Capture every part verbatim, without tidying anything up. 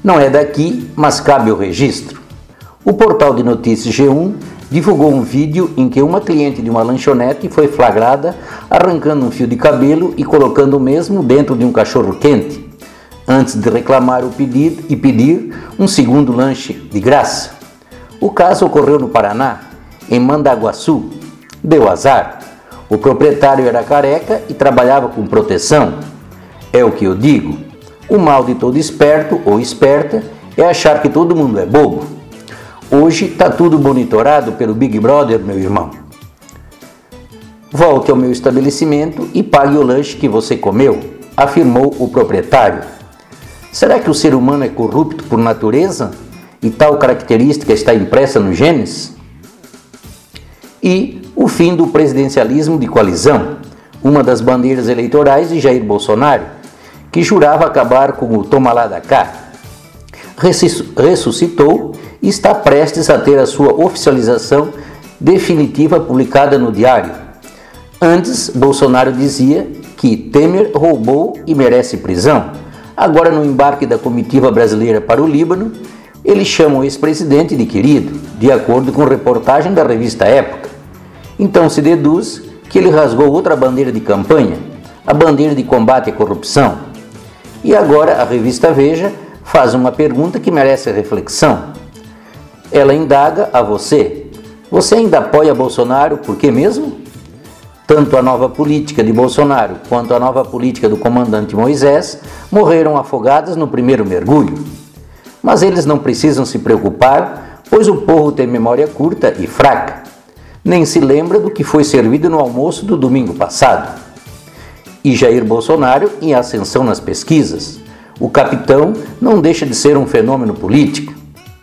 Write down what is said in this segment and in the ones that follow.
Não é daqui, mas cabe o registro. O portal de notícias G um divulgou um vídeo em que uma cliente de uma lanchonete foi flagrada arrancando um fio de cabelo e colocando o mesmo dentro de um cachorro quente, antes de reclamar o pedido e pedir um segundo lanche de graça. O caso ocorreu no Paraná, em Mandaguaçu. Deu azar. O proprietário era careca e trabalhava com proteção. É o que eu digo. O mal de todo esperto ou esperta é achar que todo mundo é bobo. Hoje está tudo monitorado pelo Big Brother, meu irmão. Volte ao meu estabelecimento e pague o lanche que você comeu, afirmou o proprietário. Será que o ser humano é corrupto por natureza e tal característica está impressa nos genes? E o fim do presidencialismo de coalizão, uma das bandeiras eleitorais de Jair Bolsonaro, que jurava acabar com o toma lá da cá. Ressuscitou e está prestes a ter a sua oficialização definitiva publicada no Diário. Antes, Bolsonaro dizia que Temer roubou e merece prisão. Agora, no embarque da comitiva brasileira para o Líbano, ele chama o ex-presidente de querido, de acordo com reportagem da revista Época. Então se deduz que ele rasgou outra bandeira de campanha, a bandeira de combate à corrupção. E agora a revista Veja faz uma pergunta que merece reflexão. Ela indaga a você: você ainda apoia Bolsonaro por quê mesmo? Tanto a nova política de Bolsonaro quanto a nova política do comandante Moisés morreram afogadas no primeiro mergulho. Mas eles não precisam se preocupar, pois o povo tem memória curta e fraca. Nem se lembra do que foi servido no almoço do domingo passado. E Jair Bolsonaro em ascensão nas pesquisas. O capitão não deixa de ser um fenômeno político.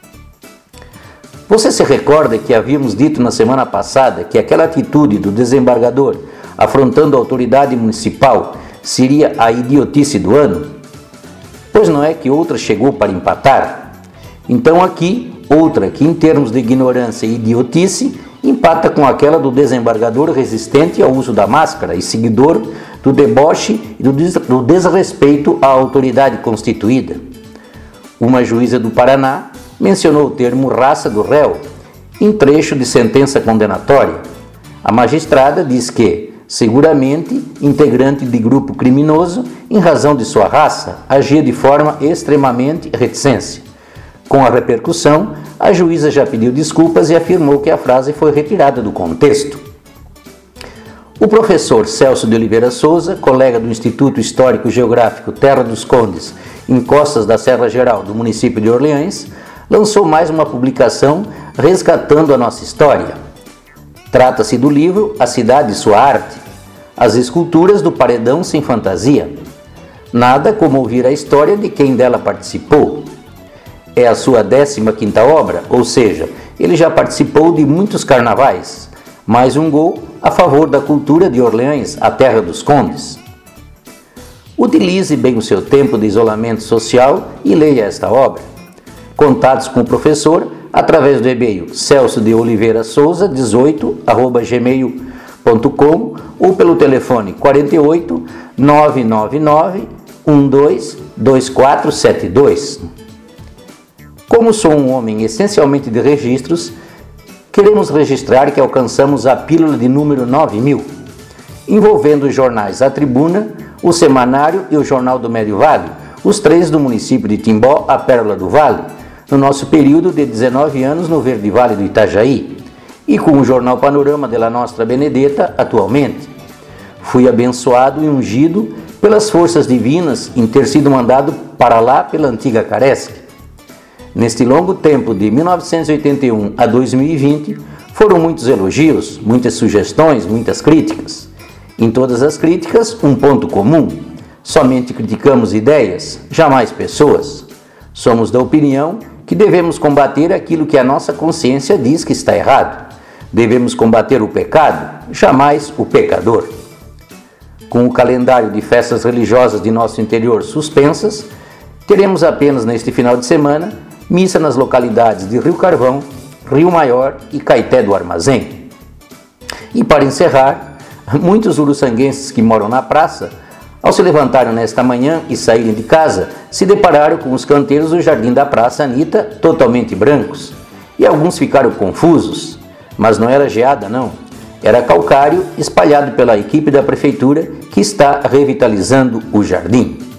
Você se recorda que havíamos dito na semana passada que aquela atitude do desembargador afrontando a autoridade municipal seria a idiotice do ano? Pois não é que outra chegou para empatar? Então aqui, outra que em termos de ignorância e idiotice empata com aquela do desembargador resistente ao uso da máscara e seguidor do deboche e do, des- do desrespeito à autoridade constituída. Uma juíza do Paraná mencionou o termo raça do réu em trecho de sentença condenatória. A magistrada diz que, seguramente, integrante de grupo criminoso, em razão de sua raça, agia de forma extremamente reticência. Com a repercussão, a juíza já pediu desculpas e afirmou que a frase foi retirada do contexto. O professor Celso de Oliveira Souza, colega do Instituto Histórico e Geográfico Terra dos Condes, em Costas da Serra Geral do município de Orleans, lançou mais uma publicação resgatando a nossa história. Trata-se do livro A Cidade e Sua Arte, as esculturas do Paredão Sem Fantasia. Nada como ouvir a história de quem dela participou. É a sua décima quinta obra, ou seja, ele já participou de muitos carnavais. Mais um gol a favor da cultura de Orleans, a terra dos condes. Utilize bem o seu tempo de isolamento social e leia esta obra. Contatos com o professor através do e-mail celso de oliveira souza dezoito arroba gmail ponto com ou pelo telefone quarenta e oito, nove nove nove, um dois, dois quatro sete dois. Como sou um homem essencialmente de registros, queremos registrar que alcançamos a pílula de número nove mil, envolvendo os jornais A Tribuna, o Semanário e o Jornal do Médio Vale, os três do município de Timbó, a Pérola do Vale, no nosso período de dezenove anos no Verde Vale do Itajaí, e com o Jornal Panorama de la Nostra Benedetta atualmente. Fui abençoado e ungido pelas forças divinas em ter sido mandado para lá pela antiga Caresc. Neste longo tempo de mil novecentos e oitenta e um a dois mil e vinte, foram muitos elogios, muitas sugestões, muitas críticas. Em todas as críticas, um ponto comum: somente criticamos ideias, jamais pessoas. Somos da opinião que devemos combater aquilo que a nossa consciência diz que está errado. Devemos combater o pecado, jamais o pecador. Com o calendário de festas religiosas de nosso interior suspensas, teremos apenas neste final de semana missa nas localidades de Rio Carvão, Rio Maior e Caeté do Armazém. E para encerrar, muitos uruçanguenses que moram na praça Ao se levantarem nesta manhã e saírem de casa, se depararam com os canteiros do jardim da Praça Anitta totalmente brancos. E alguns ficaram confusos, mas não era geada não, era calcário espalhado pela equipe da prefeitura que está revitalizando o jardim.